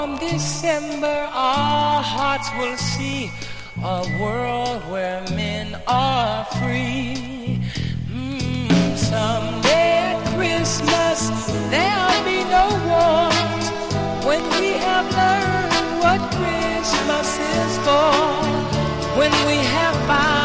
December, our hearts will see a world where men are free. Someday at Christmas, there'll be no wars when we have learned what Christmas is for. When we have found